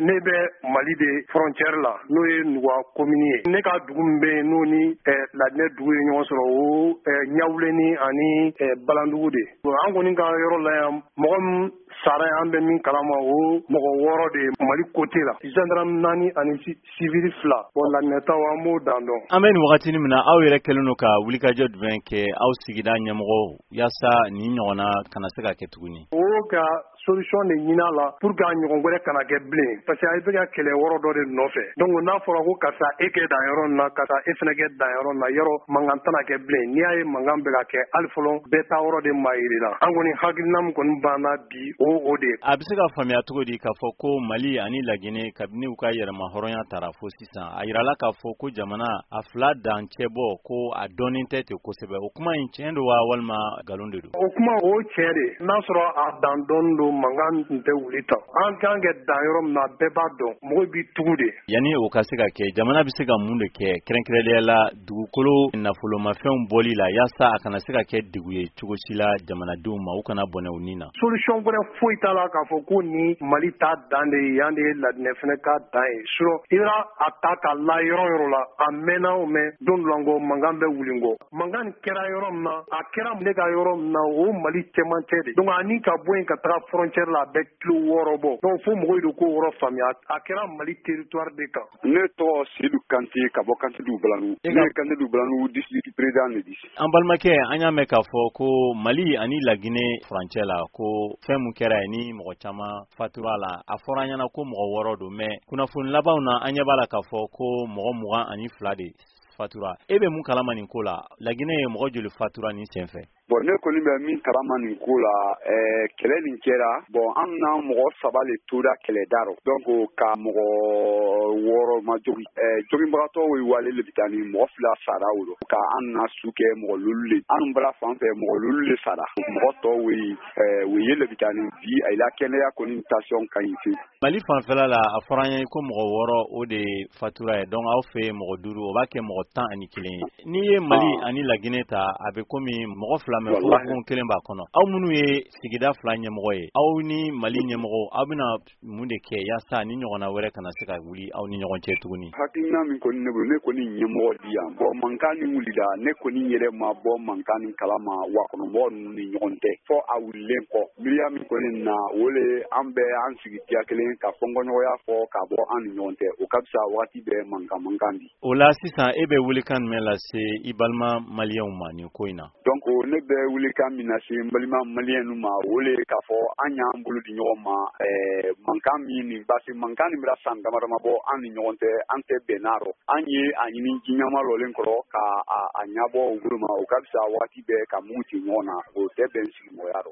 ne bɛ Mali de frontière la n'o ye Nuguwa commune ye. Ne ka dugu min bɛ yen n'o ni Ladinɛ dugu ye ɲɔgɔn sɔrɔ o Ɲawuleni ani Balandugu de. An kɔni ka yɔrɔ la yan mɔgɔ min sara an bɛ min kalama o mɔgɔ 6 de Mali côté la. Gendarme 4 ani civil 2. Bon Ladinɛtaw an b'o dan dɔn. An bɛ nin wagati min na aw yɛrɛ kɛlen don ka wulikajɔ jumɛn kɛ aw sigida ɲɛmɔgɔ yaasa nin ɲɔgɔnna kana se ka kɛ tuguni? O ka solution de ɲini a la pour que a ɲɔgɔn wɛrɛ kana kɛ bilen parce que a bɛ ka kɛlɛ wɔrɔ dɔ de nɔfɛ. Donc n'a fɔra ko karisa e kɛ dan yɔrɔ in na karisa e fɛnɛ kɛ dan yɔrɔ in na yɔrɔ mankan tɛna kɛ bilen. N'i y'a ye mankan bɛ ka kɛ hali fɔlɔ bɛɛ taa yɔrɔ de maa yirila. An kɔni hakilina min kɔni banna bi o de. A bɛ se ka faamuya cogo di k'a fɔ ko Mali ani Laginɛ kabini u ka yɛrɛma hɔrɔnya tara fo sisan a yirala k'a fɔ ko jamana a fila dan cɛ bɔ ko a dɔɔnin tɛ ten kosɛbɛ o kuma in tiɲɛ don wa walima nkalon de don? O kuma o tiɲɛ de n'a sɔrɔ a dan dɔɔnin don mankan tun tɛ wuli tan. An kan kɛ dan yɔrɔ min na bɛɛ b'a dɔn mɔgɔ b'i tugu de. Yani o ka se ka kɛ jamana bɛ se ka mun de kɛ kɛrɛnkɛrɛnnenya la dugukolo nafolomafɛnw bɔli la yaasa a kana se ka kɛ degun ye cogo si la jamanadenw ma u kana bɔnɛ u ni na. Solution wɛrɛ foyi t'a la k'a fɔ ko ni Mali ta dan de ye yan de ye Ladinɛ fɛnɛ ka dan ye. Sinon i b'a a ta k'a la yɔrɔ yɔrɔ la a mɛnna o mɛn don dɔ la n ko mankan bɛ wuli n kɔ. Mankan nin kɛra yɔrɔ min na a kɛra ne ka yɔrɔ min na o Mali cɛmancɛ de. Donc ani ka bɔ yen ka taga frontière la a bɛ kilo 6 bɔ. Donc fo mɔgɔw de k'o yɔrɔ faamuya a kɛra Mali territoire de kan. Ne tɔgɔ Seydou Kanté ka bɔ Kantédou Balanou. Ne ye Kantédou Balanou district président de di. An balimakɛ an y'a mɛn k'a fɔ ko Mali ani Laginɛ furancɛ la ko fɛn mun kɛra ye ni mɔgɔ caman fatura la a fɔra an ɲɛna ko mɔgɔ 6 don mais kunnafoni labanw na an ɲɛ b'a la k'a fɔ ko mɔgɔ 22 de fatura. E bɛ mun kalama nin ko la Laginɛ ye mɔgɔ joli fatura nin sen fɛ? Bon ne kɔni bɛ min kalama nin ko la kɛlɛ nin kɛra bon an na mɔgɔ 3 de tora kɛlɛda rɔ donc ka mɔgɔ 6 ma jogi jogibagatɔw ye wale le bitani mɔgɔ 2 sara o lo ka an na su kɛ mɔgɔ lulu le an bara fan fɛ mɔgɔ lulu le sara mɔgɔ tɔw ye le bitani bi ay la kɛnɛya kɔni station kan yi. Mali fanfɛla la a fɔra an ye ko mɔgɔ 6 o de fatura ye donc aw fɛ mɔgɔ 5 o b'a kɛ mɔgɔ 11 ye. N'i ye Mali ani Laginɛ ta a bɛ komi mɔgɔ 2 mais furukun kelen b'a kɔnɔ. Aw minnu ye sigida 2 ɲɛmɔgɔ ye aw ni Mali ɲɛmɔgɔ aw bɛna mun de kɛ yaasa ni ɲɔgɔnna wɛrɛ kana se ka wuli aw ni ɲɔgɔn cɛ tuguni? Hakilina min kɔni ne bolo ne kɔni ɲɛmɔgɔ di yan bon mankan ni wulila ne kɔni yɛrɛ ma bɔ mankan ni kalama wa kɔnɔmɔgɔ ninnu ni ɲɔgɔn tɛ fɔ a wulilen kɔ miliya min kɔni na o le an bɛ an sigi diya kelen ka fɔnkɔɲɔgɔnya fɔ ka bɔ an ni ɲɔgɔn tɛ o ka bisa waati bɛɛ mankan di. O la sisan e bɛ wulikan jumɛn lase i balima maliyɛnw ma nin ko in na? Donc ne bɛ wulikan min lase n balima maliyɛnw ma o le k'a fɔ an y'an bolo di ɲɔgɔn ma mankan min nin basi mankan nin bɛna san damadama bɔ an ni ɲɔgɔn tɛ an tɛ bɛnna rɔ an ye a ɲini jiɲɛma lɔlen kɔrɔ ka a ɲabɔ u bolo ma o ka bisa waati bɛɛ ka mun ci ɲɔgɔn na o tɛ bɛn sigimɔgɔya rɔ.